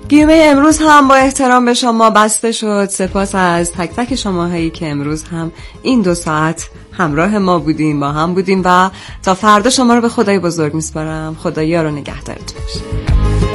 گیومه امروز هم با احترام به شما بسته شد. سپاس از تک تک شماهایی که امروز هم این 2 ساعت همراه ما بودیم، با هم بودیم و تا فردا شما رو به خدای بزرگ میسپارم. خدا یار و نگهدارتون باشه.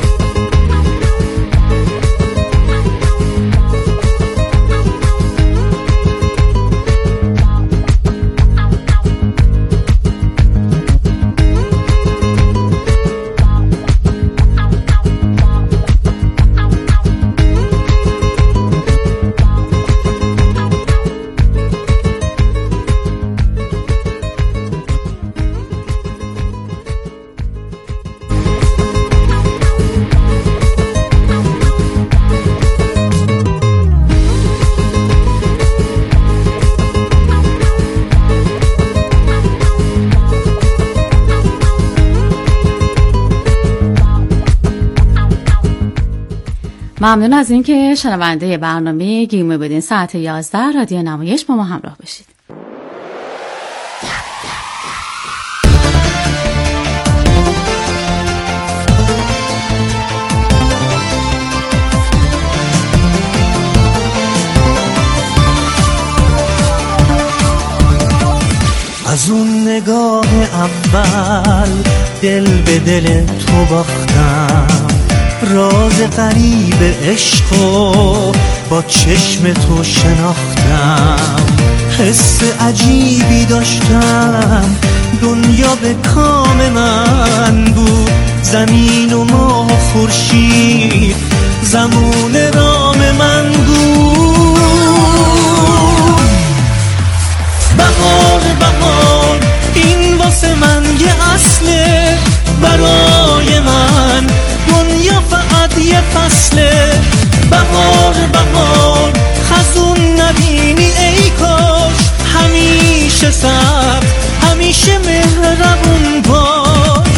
ممنون از اینکه شنونده برنامه گیومه بودین. ساعت 11 رادیو نمایش با ما همراه باشید. از اون نگاه اول دل به دل تو باختم، راز غریب عشقو با چشم تو شناختم. حس عجیبی داشتم، دنیا به کام من بود، زمین و ماه و خورشید زمون رام من بود. بهار بهار این واسه من یه اصله، برای من دنیا فقط یه فصله. بهار بهار خزون نبینی ای کاش، همیشه سبز همیشه مهربون باش.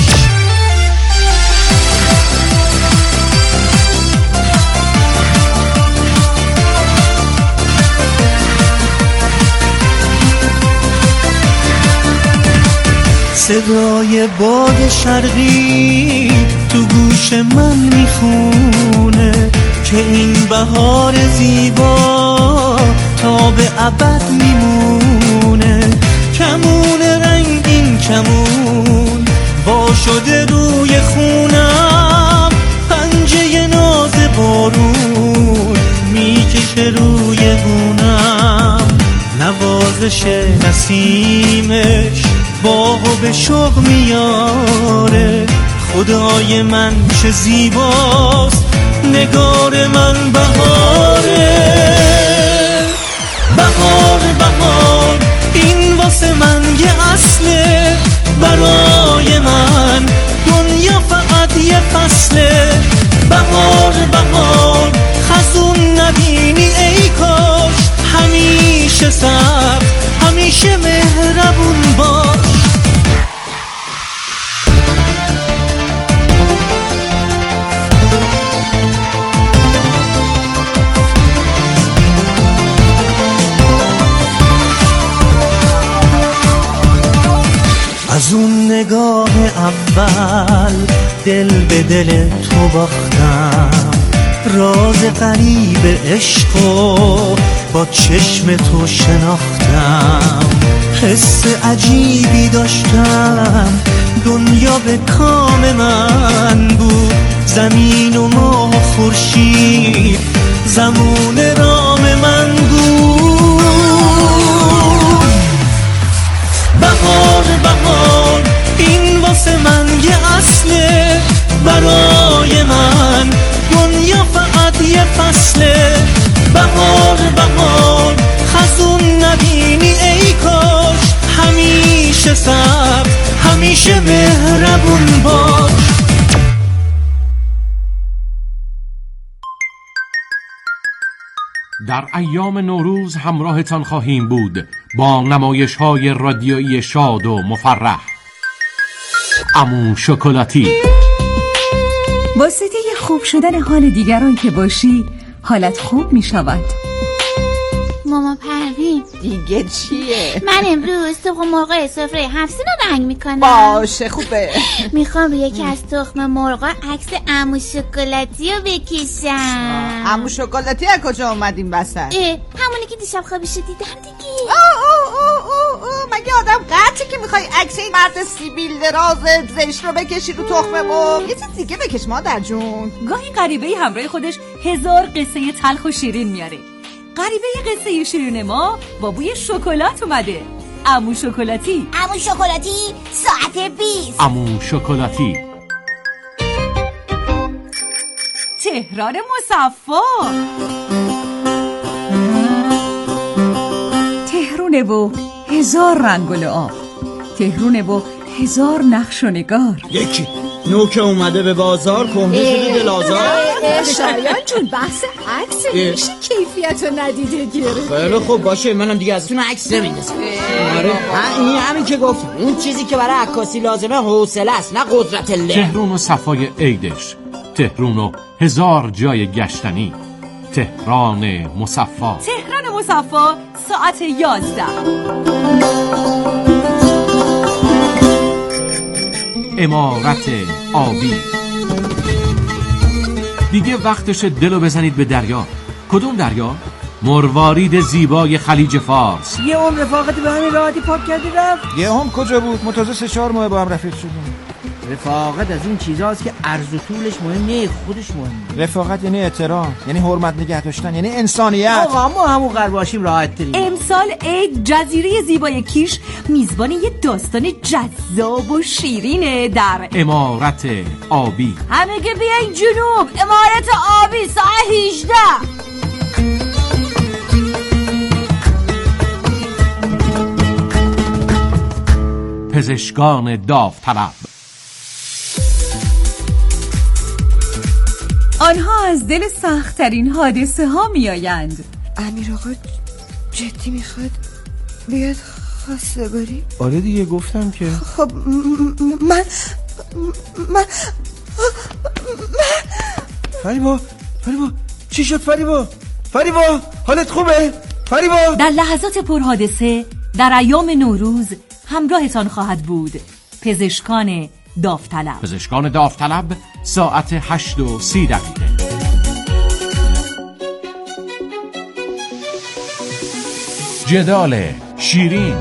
صدای باد شرقی تو گوش من میخونه که این بهار زیبا تا به ابد میمونه. کمون رنگین کمون وا شده روی خونم، پنجه ناز بارون میکشه روی گونم. نوازش نسیمش باغو به شوق میاره، خدای من چه زیباست نگار من بهاره. بهار بهار این واسه من یه اصله، برای من دنیا فقط یه فصله. بهار بهار خزون نبینی ای کاش، همیشه سبز همیشه مهربون باش. از اون نگاه اول دل به دل تو باختم، راز غریب عشقو با چشم تو شناختم. حس عجیبی داشتم، دنیا به کام من بود، زمین و ماه و خورشید زمون رام من بود. بهار بهار این واسه من یه اصله، برای من دنیا فقط یه فصله. بهار بهار خزون نبینی ای کاش، همیشه سبز همیشه مهربون باش. در ایام نوروز همراهتان خواهیم بود با نمایش‌های رادیویی شاد و مفرح. عمو شکلاتی. واسطه خوب شدن حال دیگران که باشی، حالت خوب می شود. ماما پروین. دیگه چیه؟ من امروز تخم مرغ سفره 7 رو رنگ میکنم. باشه خوبه. میخوام روی یکی از تخم مرغا عکس عمو شکلاتی رو بکشم. عمو شکلاتی از کجا اومد این وسط؟ همونی که دیشب خوابش دیدم دیگه. مگه آدم قطعه که میخوای عکس این مرد سیبیل دراز زشت رو بکشی رو تخم مرغ؟ یه چیز دیگه بکش مادر جون. گاهی غریبه‌ای همراه خودش 1000 قصه تلخ و شیرین میاره. غریبه قصه شیرین ما با بوی شکلات اومده. عمو شکلاتی. عمو شکلاتی ساعت 20. عمو شکلاتی. تهران مصفا. تهرونه و 1000 رنگ و لعاب. تهرونه و 1000 نقش و نگار. یکی نوک اومده به بازار کهنه شده به لازار. شریان جون بحث عکس میشه کیفیت رو ندیده گیره. خیلی خوب باشه منم دیگه ازتون عکس نمیندازم. آره این همین که گفتم اون چیزی که برای عکاسی لازمه حوصله است نه قدرت الله. تهران و صفای عیدش. تهران و 1000 جای گشتنی. تهران مصفا. تهران مصفا ساعت 11. عمارت آبی. دیگه وقتش دلو بزنید به دریا. کدوم دریا؟ مروارید زیبای خلیج فارس. یه عمر رفاقت به همین راحتی پاک کردی رفت. یه هم کجا بود؟ متازه 3-4 ماه با هم رفیق شدیم. رفاقت از این چیزاست که عرض و طولش مهم نیست، خودش مهمه. رفاقت یعنی احترام، یعنی حرمت نگه داشتن، یعنی انسانیت. آقا ما همون قرباشیم راحت تریم. امسال عید جزیره زیبای کیش میزبان یه داستان جذاب و شیرینه در عمارت آبی. همه که بیاین جنوب. عمارت آبی ساعت 18. پزشکان داوطلب. آنها از دل سخت‌ترین حادثه ها می آیند. امیر آقا جدی میخواد بیاد خواستگاری؟ آره دیگه گفتم که خب من فریبا چی شد فریبا حالت خوبه فریبا؟ در لحظات پرحادثه در ایام نوروز همراهتان خواهد بود پزشکان داوطلب. پزشکان داوطلب ساعت 8:30. جدال شیرین.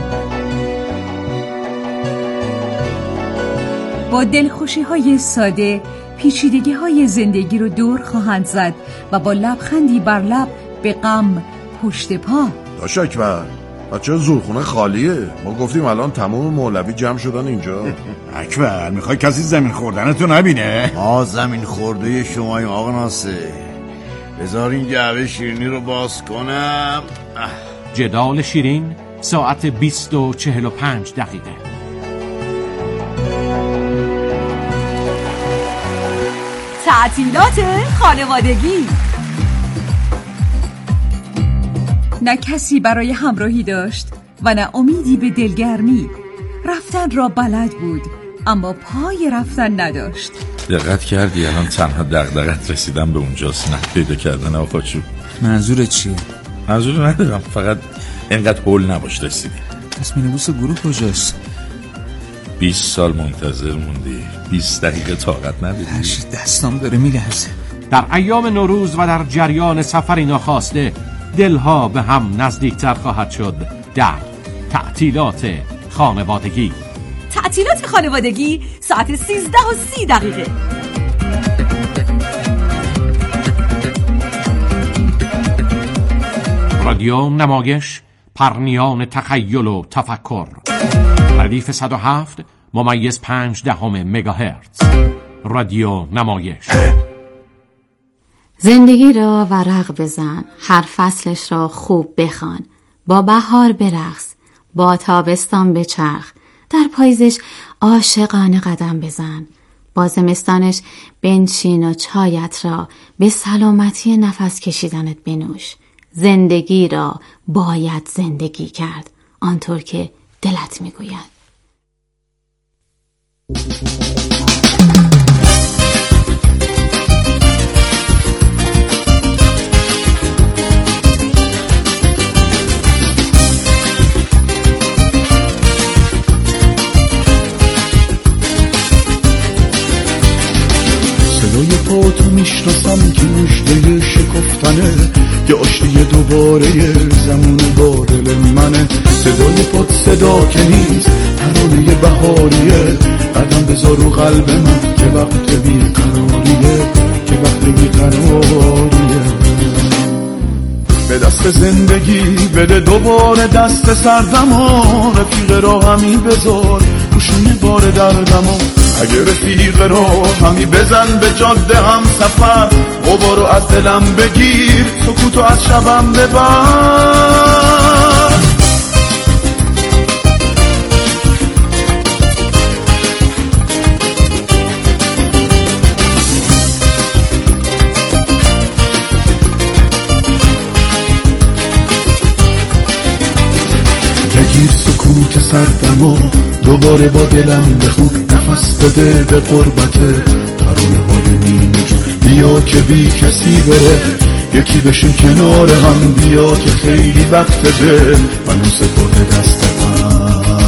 با دلخوشی های ساده پیچیدگی های زندگی رو دور خواهند زد و با لبخندی بر لب به غم پشت پا. داش اکبر بچه زورخونه خالیه. ما گفتیم الان تمام مولوی جمع شدن اینجا. اکبر میخوای کسی زمین خوردنتو نبینه؟ ما زمین خورده شماییم آقا ناصر. بذار این جعبه شیرینی رو باز کنم. جدال شیرین ساعت 20:45. تعطیلات خانوادگی. نه کسی برای همراهی داشت و نه امیدی به دلگرمی. رفتن را بلد بود اما پای رفتن نداشت. دقت کردی الان تنها دغدغت رسیدن به اونجاست نه پیدا کردن آقا چوب. منظورت چیه؟ منظور ندارم فقط اینقدر هول نباش رسیدی. پس مینیبوس گروه کجاست؟ 20 سال منتظر موندی 20 دقیقه طاقت نداری؟ دستام داره میلرزه. در ایام نوروز و در جریان سفری ناخواسته دلها به هم نزدیکتر خواهد شد در تعطیلات خانوادگی. تعطیلات خانوادگی ساعت 13:30. رادیو نمایش پرنیان تخیل و تفکر. ردیف 107.5 مگاهرتز. رادیو نمایش. زندگی را ورق بزن، هر فصلش را خوب بخوان، با بهار برقص، با تابستان بچرخ، در پاییزش عاشقانه قدم بزن، با زمستانش بنشین و چایت را به سلامتی نفس کشیدنت بنوش. زندگی را باید زندگی کرد آنطور که دلت میگوید. میشناسم که مژده شکفتنه، یه آشتی دوباره زمون با دل منه. صدای پاد صدا که نیست، ترانه بهاریه. قدم بذار رو قلب من که وقت بیقراریه، که وقت بیقراریه. به دست زندگی بده دوباره دست سردم و رفیق راهمی بذار گوشونه بار دردم و اگه رفیق راهمی بزن به جاده هم سفر، غبارو از دلم بگیر، سکوتو از شبم ببر. بگیر سکوت سردم و دوباره با دلم بخون، نفس بده به قربته ترانه های نیمه جون. بیا که بی کسی بره، یکی بشین کنار هم، بیا که خیلی وقت دل منو سپرده دست من.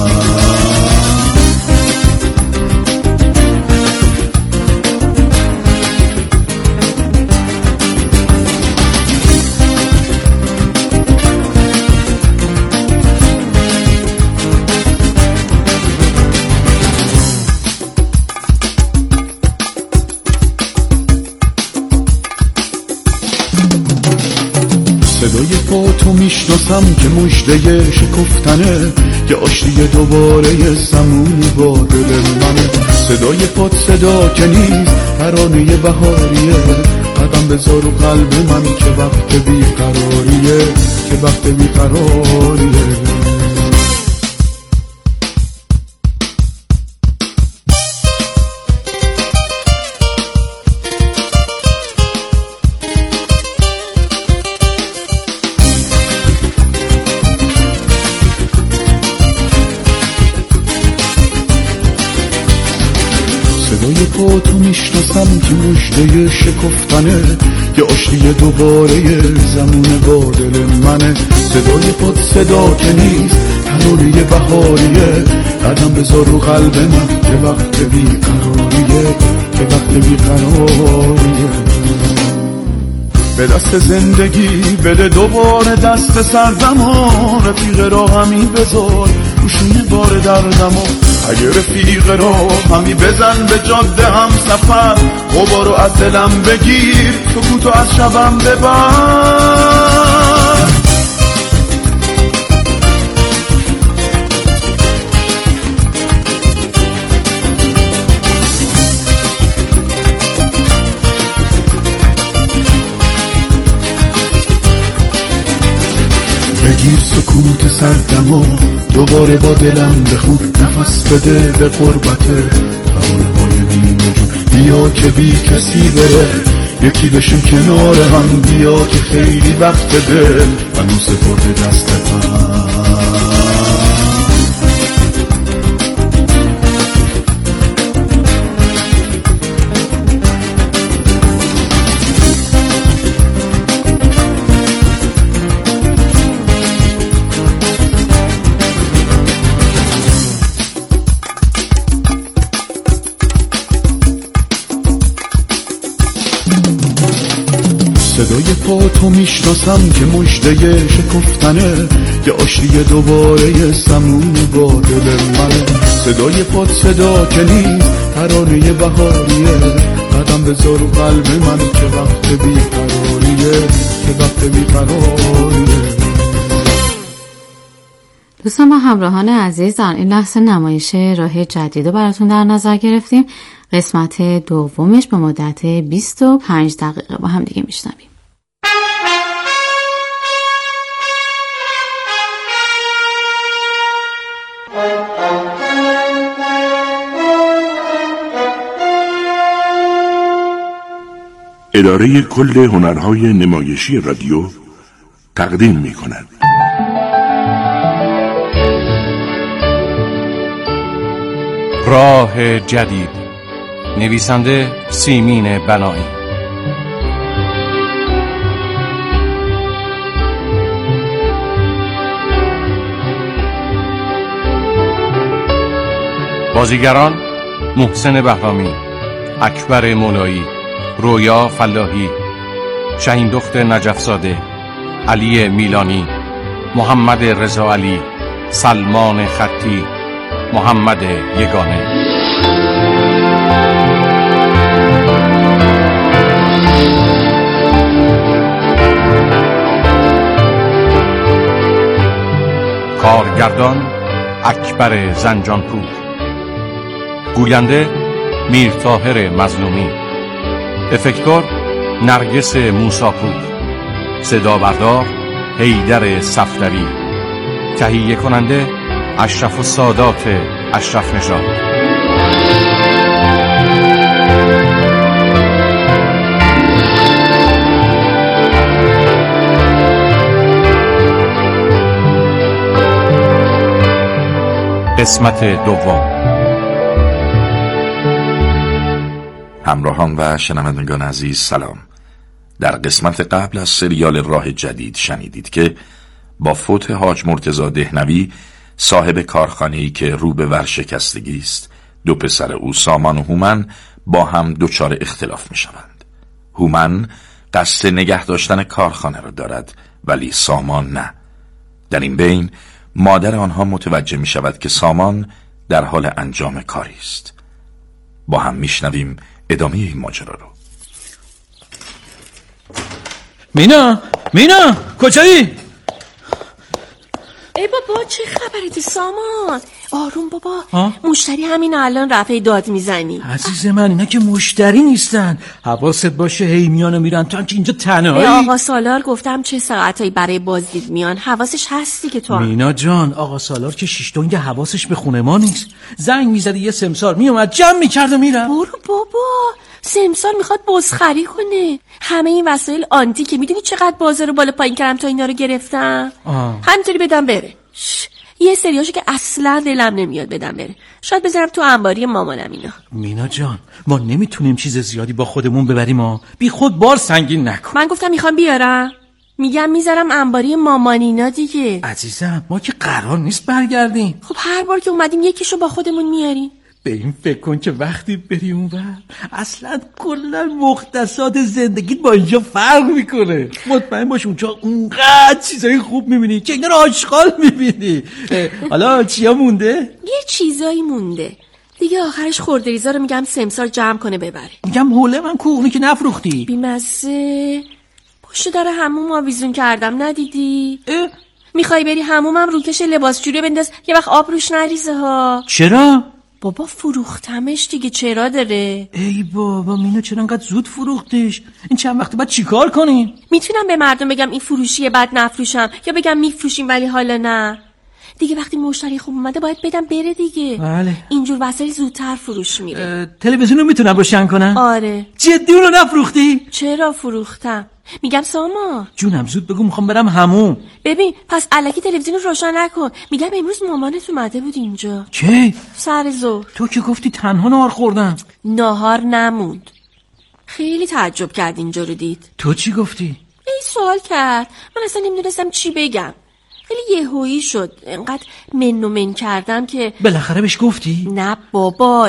صدای پاتو میشناسم که مژده شکفتنه، یه آشتی دوباره زمون با دل منه. صدای پات صدا که نیست، ترانه بهاریه. قدم بذار رو قلب من که وقت بیقراریه، که وقت بیقراریه. صدای پاتو میشناسم که مژده شکفتنه، یه آشتی دوباره زمون با دل منه. صدای پات صدا که نیست، ترانه بهاریه. قدم بذار رو قلب من که وقت بیقراریه، که وقت بیقراریه. به دست زندگی بده دوباره دست سردم و رفیق راهمی بذار گوشونه بار دردم و اگه رفیق راهمی بزن به جاده هم سفر، غبارو از دلم بگیر، سکوتو از شبم ببر. بگیر سکوت سردم و دوباره با دلم بخون، نفس بده به قربته ترانه های نیمه جون. بیا که بی کسی بره، یکی بشیم کنار هم، بیا که خیلی وقت دل منو سپرده دست من. صدای پاتو میشناسم که مژده شکفتنه، یه آشتی دوباره زمون با دل منه. صدای پات صدا که نیست، ترانه بهاریه. قدم بذار رو قلب من که وقت بیقراریه، که وقت بیقراریه. دوستان و همراهان عزیز، در این لحظه نمایش راه جدید رو براتون در نظر گرفتیم. قسمت دومش به مدت 25 دقیقه با هم دیگه میشنویم. اداره کل هنرهای نمایشی رادیو تقدیم می‌کند. راه جدید، نویسنده سیمین بنایی، بازیگران محسن بهرامی، اکبر مولایی، رویا فلاحی، شهین دختر نجفزاده، علی میلانی، محمد رضا علی، سلمان خطی، محمد یگانه. کارگردان اکبر زنجانپور، گوینده میرطاهر مظلومی، افکتور نرگس موساپور، صدا بردار حیدر صفدری، تهیه کننده اشرف السادات اشرف نژاد. قسمت دوم. همراهان و شنوندگان عزیز سلام. در قسمت قبل از سریال راه جدید شنیدید که با فوت حاج مرتضی دهنوی صاحب کارخانه‌ای که رو به ورشکستگی است، دو پسر او سامان و هومن با هم دچار اختلاف می شوند. هومن قصد نگه داشتن کارخانه را دارد ولی سامان نه. در این بین مادر آنها متوجه می شود که سامان در حال انجام کاری است. با هم می شنویم ادامه این ماجرا رو. مینا کجایی؟ ای بابا چه خبرتی سامان؟ آروم بابا. مشتری همین الان رفعه داد میزنی. عزیز من اینا که مشتری نیستن، حواست باشه هی میان و میرن، تو که اینجا تنهایی. آقا سالار گفتم چه ساعتایی برای بازدید میان، حواسش هستی که تو مینا جان، آقا سالار که شیشتونگ حواسش به خونه ما نیست. زنگ میزدی یه سمسار میومد جمع میکرد و میرم. برو بابا، سمسار میخواد بزخری کنه. همه این وسایل آنتی که میدونی چقدر بازار رو بالا پایین کردم تا اینا رو گرفتم. همینطوری بدم بره. یه سریاشو که اصلا دلم نمیاد بدم بره. شاید بذارم تو انباری مامانم اینا. مینا جان ما نمیتونیم چیز زیادی با خودمون ببریم، بی خود بار سنگین نکن. من گفتم میخوام بیارم، میگم میذارم انباری مامانینا دیگه. عزیزم ما که قرار نیست برگردیم. خب هر بار که اومدیم یکیشو با خودمون میاریم. به این فکر کن که وقتی بری اونور اصلا کلا مختصات زندگیت با اینجا فرق میکنه. مطمئن باش اونجا اونقدر چیزای خوب میبینی که اینا رو آشغال میبینی. حالا چیا مونده؟ یه چیزایی مونده دیگه. آخرش خردریزا رو میگم سمسار جمع کنه ببره. میگم حوله من کو، اونی که نفروختی. بیمزه پشت در حموم آویزون کردم ندیدی؟ میخوای بری حمومم روکش لباسشویی بنداز یه وقت آب روش نریزه ها. چرا؟ بابا فروختمش دیگه، چرا داره؟ ای بابا مینا چرا انقدر زود فروختش؟ این چند وقت بعد چیکار کنیم؟ میتونم به مردم بگم این فروشیه بعد نفروشم، یا بگم میفروشیم ولی حالا نه دیگه. وقتی مشتری خوب اومده باید بدم بره دیگه. بله. اینجور وسایل زودتر فروش میره. تلویزیون رو میتونم روشن کنم؟ آره. جدی اونو نفروختی؟ چرا فروختم. میگم سامان جونم زود بگو میخوام برم حموم. ببین پس الکی تلویزیون رو روشن نکن. میگم امروز مامانت اومده بود اینجا. کی؟ سر ظهر. تو که گفتی تنها نهار خوردم. نهار نموند. خیلی تعجب کرد اینجا رو دید. تو چی گفتی؟ ای سوال کرد، من اصلا نمیدونستم چی بگم. خیلی یهویی شد، انقدر من کردم که بالاخره بهش گفتی؟ نه بابا.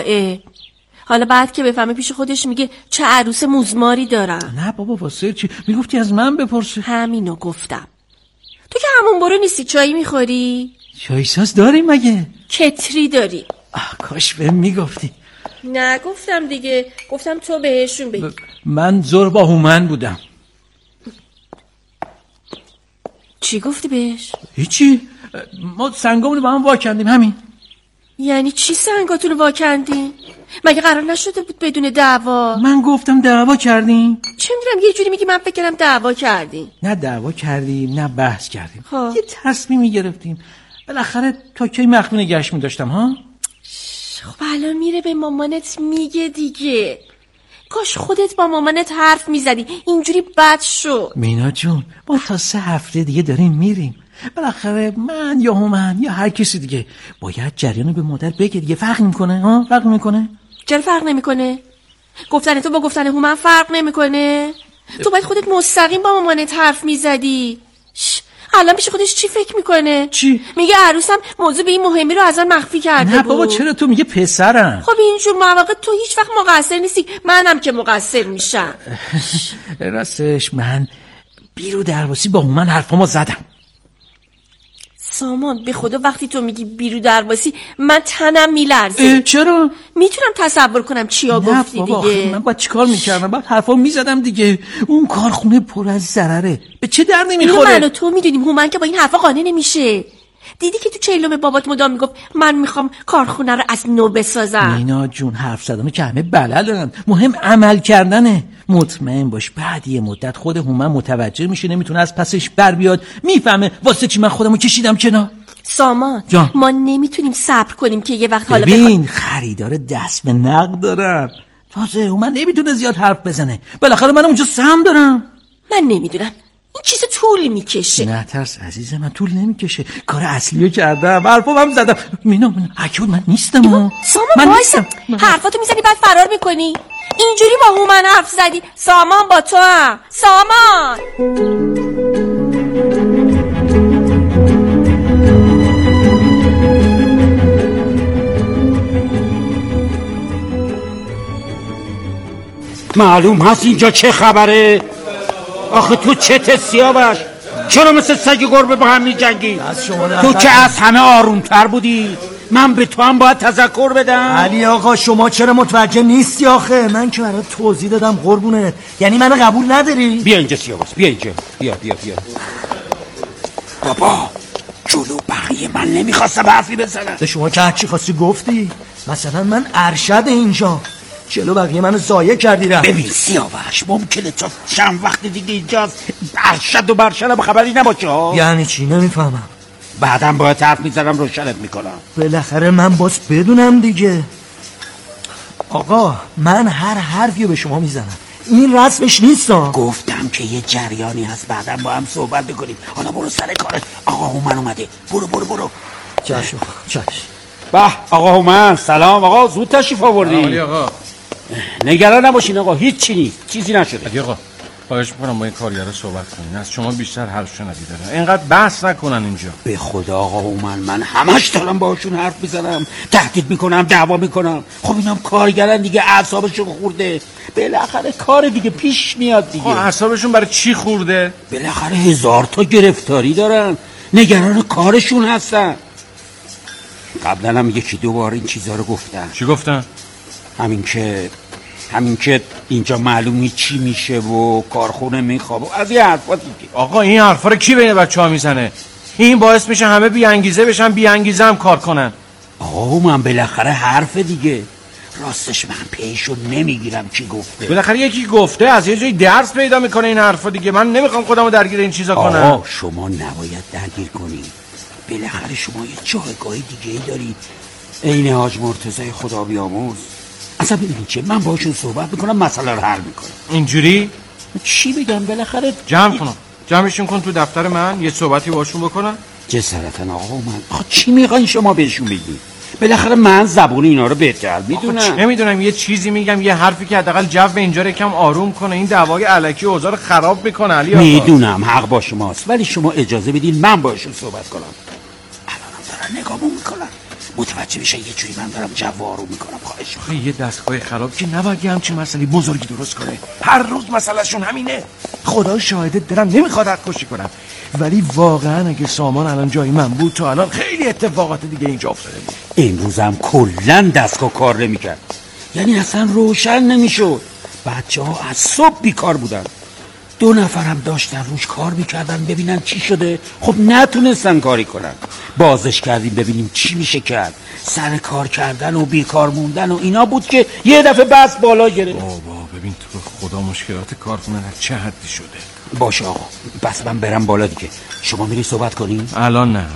حالا بعد که بفهمه پیش خودش میگه چه عروس موزماری دارم. نه بابا واسه چی؟ میگفتی از من بپرسه. همینو گفتم. تو که همون برو نیستی، چایی میخوری؟ چای ساز داریم مگه؟ کتری داریم. کاش بهم میگفتی. نه گفتم دیگه، گفتم تو بهشون بگی. من زور با هومن بودم. چی گفتی بهش؟ هیچی، ما سنگامونو با هم واکندیم همین. یعنی چی سنگاتون رو واکندین؟ مگه قرار نشده بود بدون دعوا؟ من گفتم دعوا کردیم. چه میدونم، یه جوری میگی من فکر کردم دعوا کردیم. نه دعوا کردیم نه بحث کردیم. یه تصمیمی گرفتیم. بالاخره تا کی مخفی نگهش می‌داشتم ها؟ خب الان میره به مامانت میگه دیگه. کاش خودت با مامانت حرف میزدی، اینجوری بد شد. مینا جون ما تا 3 هفته دیگه داریم میریم. بالاخره من یا هومن یا هر کسی دیگه باید جریانو به مادر بگه دیگه. فرق میکنه ها؟ فرق میکنه؟ چرا فرق نمیکنه؟ گفتن تو با گفتن هومن فرق نمیکنه؟ تو باید خودت مستقیم با مامانت حرف میزدی. الان پیش خودش چی فکر میکنه؟ چی؟ میگه عروسم موضوع به این مهمی رو از من مخفی کرده بود. نه بابا چرا تو میگه پسرم؟ خب اینجور مواقع تو هیچ وقت مقصر نیستی، منم که مقصر میشم. راستش من بیرو درواسی با هومن حرفامو زدم. سامان به خدا وقتی تو میگی بیرو درواسی من تنم میلرزه. چرا؟ میتونم تصور کنم چیا گفتی دیگه. من باید چیکار میکردم؟ باید حرفامو میزدم دیگه. اون کارخونه پر از ضرره، به چه در نمیخوره؟ من و تو میدونیم هومن که با این حرفا قانع نمیشه. دیدی که تو چهلم بابات مدام میگفت من میخوام کارخونه رو از نو بسازم. مینا جون حرف زدنو که همه بلدن، مهم عمل کردنه. مطمئن باش بعد یه مدت خود هومن متوجه میشه، نمیتونه از پسش بر بیاد، میفهمه واسه چی من خودمو کشیدم کنار. سامان جان. ما نمیتونیم صبر کنیم که یه وقت حالا ببین خریدار دست به نقد دارم. تازه هومن نمیتونه زیاد حرف بزنه، بالاخره من اونجا سهم دارم. من نمیدونم این چیز طول میکشه. نه ترس عزیز من، طول نمیکشه. کار اصلیو کردم، حرفام هم زدم. مینا حکیون من نیستم. سامان وایسا، حرفاتو میزنی بعد فرار میکنی. اینجوری با هومن حرف زدی. سامان با تو هم. سامان معلوم هست اینجا چه خبره؟ آخه تو چته سیاوش؟ چرا مثل سگ گربه با هم می‌جنگی؟ تو که از همه آرومتر بودی. من به تو هم باید تذکر بدم. علی آقا شما چرا متوجه نیستی آخه؟ من که برات توضیح دادم قربونت. یعنی منو قبول نداری؟ بیا اینجا سیاوش، بیا اینجا. بیا بابا جلو بقیه من نمیخواستم حرفی بزنم. به شما که هرچی خواستی گفتی. مثلا من ارشد اینجا، جلو بقیه منو ضایع کردی. ببین سیاوش ممکنه تا چند وقت دیگه اینجاست ارشد و برشدم خبری نباشه. یعنی چی؟ نمیفهمم. بعدم باید حرف میزنم روشنت میکنم. بالاخره من باز بدونم دیگه. آقا من هر حرفی به شما میزنم، این رسمش نیست. گفتم که یه جریانی هست، بعدم با هم صحبت بکنیم. حالا برو سر کارت. آقا هومن اومده. برو. چشم. به آقا هومن سلام. آقا زود تشریف آوردی. آقا نگران نباشین آقا، هیچ چی نیست، چیزی نشده. آقا خواهش میکنم با این کارگرا صحبت کنین، از شما بیشتر حرف شنوی دارن، اینقدر بحث نکنن اینجا. به خدا آقا هومن من همش دارم باشون حرف میزنم، تهدید میکنم، دعوا میکنم. خب اینم کارگرن دیگه، اعصابشون خورده. بالاخره کار دیگه پیش میاد دیگه. اعصابشون برای چی خورده؟ بالاخره 1000 تا گرفتاری دارن، نگران کارشون هستن. قبلا هم 1-2 بار این چیزا رو گفتن. چی گفتن؟ همین که اینجا معلومی چی میشه و کارخونه میخوابه از این حرفا دیگه. آقا این حرفا رو کی بین بچه‌ها میزنه؟ این باعث میشه همه بی انگیزه بشن، بی انگیزه هم کار کنن. آقا من بالاخره حرف دیگه. راستش من پیشو نمیگیرم کی گفته. بالاخره یکی گفته، از یه جایی درس پیدا میکنه این حرفا دیگه. من نمیخوام خودمو درگیر این چیزا کنم. آقا شما نباید درگیر کنی. بالاخره شما یه جایگاه دیگه ای داری، عین حاج مرتضی خدا بیامرز. اصلا ببینید چه، من باشون صحبت میکنم، مسئله رو حل میکنم. اینجوری؟ چی بگم بالاخره جمعشون کن تو دفتر من، یه صحبتی باشون بکنم. جسارتا آقا من چی میخواین شما بهشون بگید؟ بالاخره من زبون اینا رو بهتر میدونم. نمیدونم، یه چیزی میگم، یه حرفی که حداقل جو اینجا رو کم آروم کنه. این دعوای الکی اوضاع رو خراب میکنه. علی آقا میدونم حق با شماست، ولی شما اجازه بدین من باشون صحبت کنم. الانم دارن نگامو میکنن، متوجه میشه یه جوری من دارم جو آروم میکنم. خواهش می‌کنم. یه دستگاه خراب که نباید همچین مسئله بزرگی درست کنه. هر روز مسئلهشون همینه. خدا شاهدت دارم نمیخواد حد کشی کنم، ولی واقعا اگه سامان الان جای من بود تا الان خیلی اتفاقات دیگه اینجا افتاده بود. امروزم کلا دستگاه کار نمیکرد، یعنی اصلا روشن نمیشد. بچه‌ها از صبح بیکار بودن. 2 نفرم داشتن روش کار میکردن ببینن چی شده. خب نتونستن کاری کنن. بازش کردیم ببینیم چی میشه کرد. سر کار کردن و بیکار موندن و اینا بود که یه دفعه بس بالا گرفت. بابا ببین تو خدا مشکلات کارخونه در چه حدی شده. باشه آقا، بس من برم بالا دیگه. شما میری صحبت کنین؟ الان نه.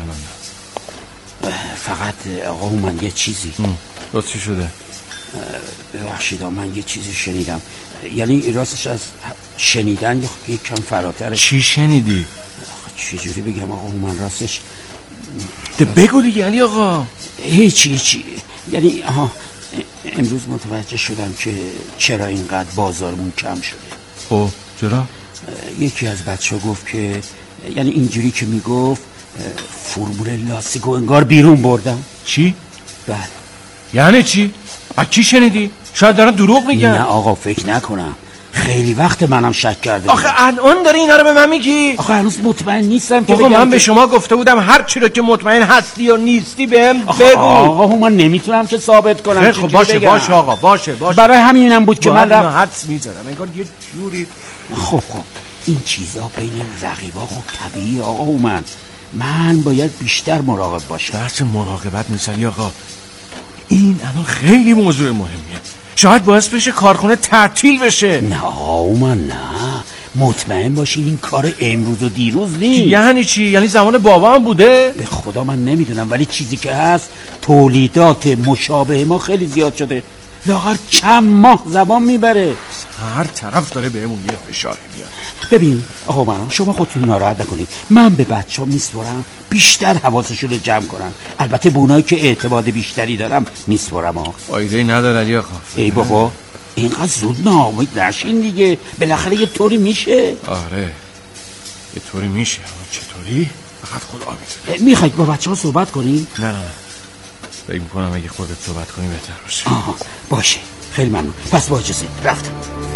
فقط آقا من یه چیزی. چی شده؟ ببخشید من یه چیزی شنیدم، یعنی راستش از شنیدن یک کم فراتره. چی شنیدی؟ چی جوری بگم آقا من راستش بگو دیگه علی آقا. هیچی یعنی امروز متوجه شدم که چرا اینقدر بازارمون کم شده. چرا؟ یکی از بچه ها گفت که یعنی اینجوری که میگفت فرمول لاستیکو انگار بیرون بردم. چی؟ بله. یعنی چی؟ از کی شنیدی؟ شاید دارن دروغ میگن. نه آقا فکر نکنم، خیلی وقت منم شک کرده. آخه الان داری اینا رو به من میگی؟ آخه هنوز مطمئن نیستم که آقا من به شما گفته بودم هر چی رو که مطمئن هستی یا نیستی بهم بگو. آقا من نمیتونم که ثابت کنم. خب باشه آقا باشه. برای همینم بود که من حدس میذارم انگار یه جوری. خب این چیزا بین رقیبا خب طبیعی آقا من باید بیشتر مراقب باشم. بحث مراقبت نیست آقا، این الان خیلی موضوع مهمیه. شاید باعث بشه کارخونه تعطیل بشه. نه آقا نه، مطمئن باشی این کار امروز و دیروز نیست. یعنی چی؟ یعنی زمان بابا هم بوده؟ به خدا من نمیدونم، ولی چیزی که هست تولیدات مشابه ما خیلی زیاد شده. لاغر چند ماه زبان میبره. هر طرف داره بهمون یه فشار میاد. ببین آقا شما خودتون ناراحت نکنید، من به بچه‌ها میسپرم بیشتر حواسشون رو جمع کنن. البته به اونایی که اعتماد بیشتری دارم میسپرم. فایده نداره علی آقا. ای بابا اینقدر زود ناامید نشین دیگه، بالاخره یه طوری میشه. آره یه طوری میشه. چطوری؟ فقط خدا میدونه. میخواید با بچه‌ها صحبت کنی؟ نه فکر میکنم اگه خودت صحبت کنی بهتر باشه. باشه خیلی ممنون. پس با اجازه رفتم.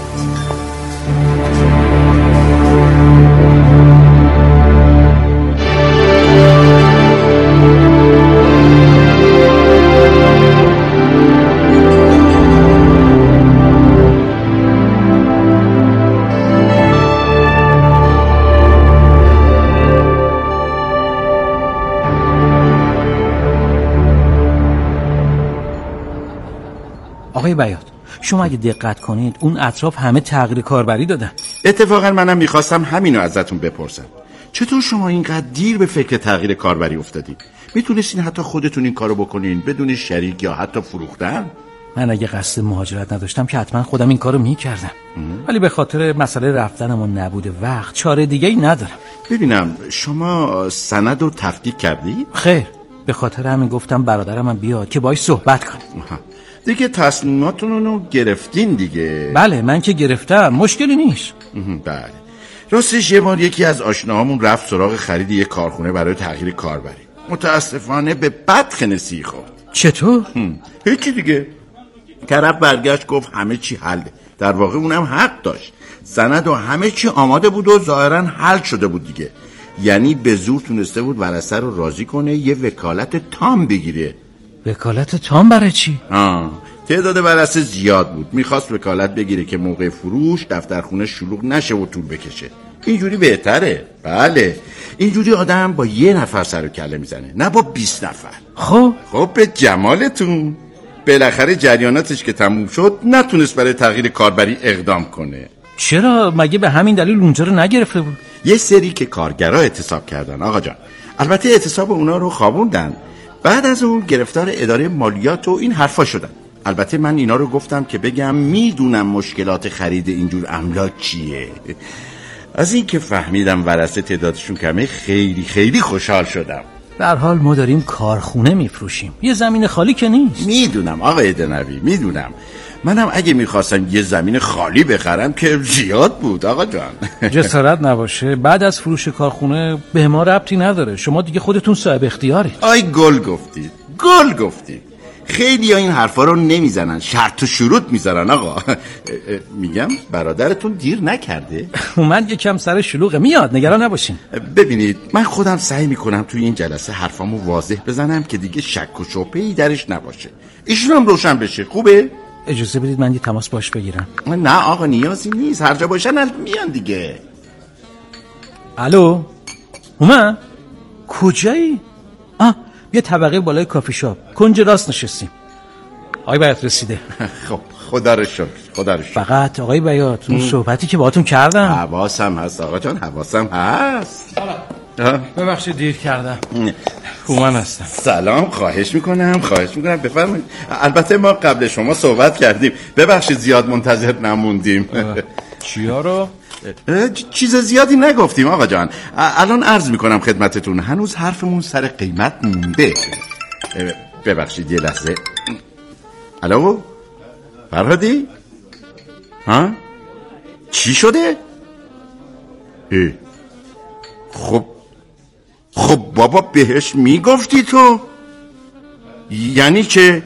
آقای بیات شما اگه دقت کنید اون اطراف همه تغییر کاربری دادن. اتفاقا منم میخواستم همینو ازتون بپرسم. چطور شما اینقدر دیر به فکر تغییر کاربری افتادید؟ میتونستین حتی خودتون این کارو بکنین بدون شریک یا حتی فروختن؟ من اگه قصد مهاجرت نداشتم که حتما خودم این کارو میکردم، ولی به خاطر مسئله رفتنم و نبوده وقت چاره دیگه ای ندارم. ببینم شما سند رو تفکیک کردی؟ خیر، به خاطر همین گفتم برادرم هم بیاد که باهاش صحبت کنیم. دیگه تصمیماتون رو گرفتین دیگه؟ بله من که گرفتم، مشکلی نیست. بله راستش یه بار یکی از آشناهامون رفت سراغ خرید یه کارخونه برای تغییر کاربری. متاسفانه به بدخنسی خورد. چطور؟ هیچی دیگه. طرف برگشت گفت همه چی حله. در واقع اونم حق داشت. سند و همه چی آماده بود و ظاهرا حل شده بود دیگه. یعنی به زور تونسته بود ورثه رو راضی کنه یه وکالت تام بگیره. وکالت تام برای چی؟ تعداد ورثه زیاد بود. میخواست وکالت بگیره که موقع فروش دفترخونه شلوغ نشه و طول بکشه. اینجوری بهتره. بله اینجوری آدم با یه نفر سر و کله میزنه نه با 20 نفر. خب به جمالتون. بالاخره جریاناتش که تموم شد نتونست برای تغییر کاربری اقدام کنه. چرا؟ مگه به همین دلیل اونجا رو نگرفته بود؟ یه سری که کارگرها اعتصاب کردن آقا جان. البته اعتصاب اونا رو خوابوندن. بعد از اون گرفتار اداره مالیات و این حرفا شدن. البته من اینا رو گفتم که بگم میدونم مشکلات خرید اینجور املاک چیه. از این که فهمیدم ورثه تعدادشون کمه خیلی خیلی خوشحال شدم. در حال ما داریم کارخونه میفروشیم، یه زمین خالی که نیست. میدونم آقای دنوی میدونم. منم اگه میخواستم یه زمین خالی بخرم که زیاد بود آقا جان. جسارت نباشه بعد از فروش کارخونه به ما ربطی نداره، شما دیگه خودتون صاحب اختیارید. آی گل گفتید. خیلی ها این حرفا رو نمیزنن، شرط و شروط میذارن آقا. میگم برادرتون دیر نکرده؟ من یکم سر شلوغه، میاد نگران نباشین. ببینید من خودم سعی میکنم توی این جلسه حرفامو واضح بزنم که دیگه شک و شبهه‌ای درش نباشه، ایشون هم روشن بشه. خوبه؟ اجازه بدید من یه تماس باش بگیرم. نه آقا نیازی نیست، هر جا باشن میان دیگه. الو هومن کجایی؟ یه طبقه بالای کافی شاپ کنج راست نشستیم. آقای بیات رسیده. خب خدا رو شکر. فقط آقای بیات اون صحبتی که باهاتون کردم حواسم هست آقا جان، حواسم هست. ببخشید دیر کردم. هومن هستم. سلام. خواهش میکنم بفرمایید. البته ما قبل شما صحبت کردیم، ببخشید زیاد منتظر نموندیم. چیا رو؟ چیز زیادی نگفتیم آقا جان. الان عرض میکنم خدمتتون هنوز حرفمون سر قیمت مونده. ببخشید یه لحظه. الو فرهادی؟ چی شده؟ خب بابا بهش میگفتی تو؟ یعنی که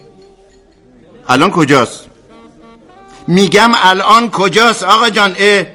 الان کجاست؟ میگم الان کجاست آقا جان؟